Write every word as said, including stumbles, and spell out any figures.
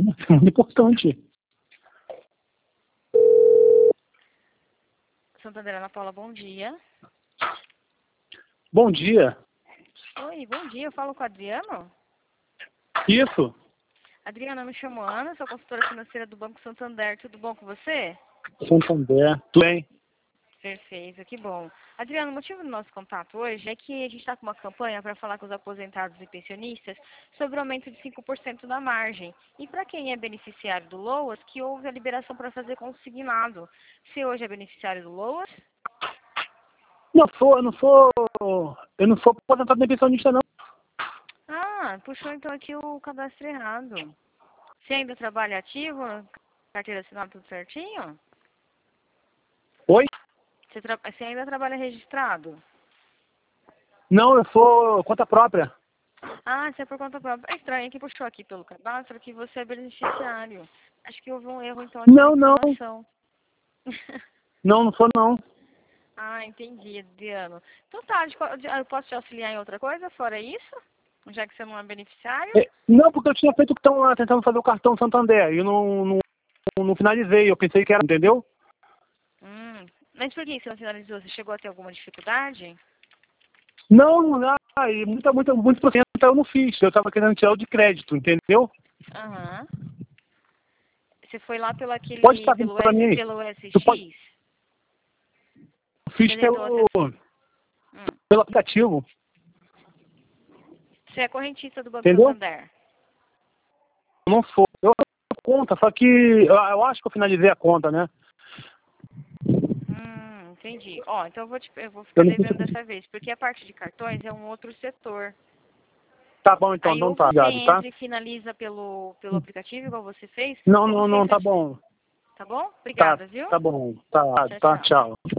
É muito importante. Santander, Ana Paula, bom dia. Bom dia. Oi, bom dia. Eu falo com o Adriano? Isso. Adriana, eu me chamo Ana, sou consultora financeira do Banco Santander. Tudo bom com você? Santander. Tudo bem? Perfeito, que bom. Adriano, o motivo do nosso contato hoje é que a gente está com uma campanha para falar com os aposentados e pensionistas sobre o aumento de cinco por cento da margem. E para quem é beneficiário do LOAS, que houve a liberação para fazer consignado. Você hoje é beneficiário do LOAS? Não sou, eu não sou. Eu não sou aposentado nem pensionista, não. Ah, puxou então aqui o cadastro errado. Você ainda trabalha ativo? Carteira assinada tudo certinho? Oi? Você, tra... Você ainda trabalha registrado? Não, eu sou conta própria. Ah, você é por conta própria. É estranho que puxou aqui pelo cadastro que você é beneficiário. Acho que houve um erro então aqui na Não, não. informação. Não, não sou, não. Ah, entendi, Adriano. Então tá, de qual- de- eu posso te auxiliar em outra coisa fora isso? Já que você não é beneficiário? É, não, porque eu tinha feito o que estão lá tentando fazer o cartão Santander. E eu não, não, não finalizei. Eu pensei que era, entendeu? Hum, mas por que você não finalizou? Você chegou a ter alguma dificuldade? Não, não. Ah, e muita, muita, muito por cento eu não fiz. Eu estava querendo tirar o de crédito, entendeu? Aham. Você foi lá pelo Pode aquele, estar vindo pelo para S, mim. pelo Eu pode, S X? fiz Você tentou pelo, acessar? Hum. pelo aplicativo, Você é correntista do Banco entendeu? Santander? Não sou. Eu tenho conta, só que eu, eu acho que eu finalizei a conta, né? Hum, entendi. Ó, então eu vou, te, eu vou Eu ficar não sei se eu devendo consegui. dessa vez, porque a parte de cartões é um outro setor. Tá bom, então, Aí não ou tá você ligado, tá? entra e finaliza pelo, pelo aplicativo, igual você fez, Não, ou não, você não, entra... tá bom. Tá bom? Tá, Obrigada, viu? tá bom. Tá, Tchau, tá, tchau. tchau.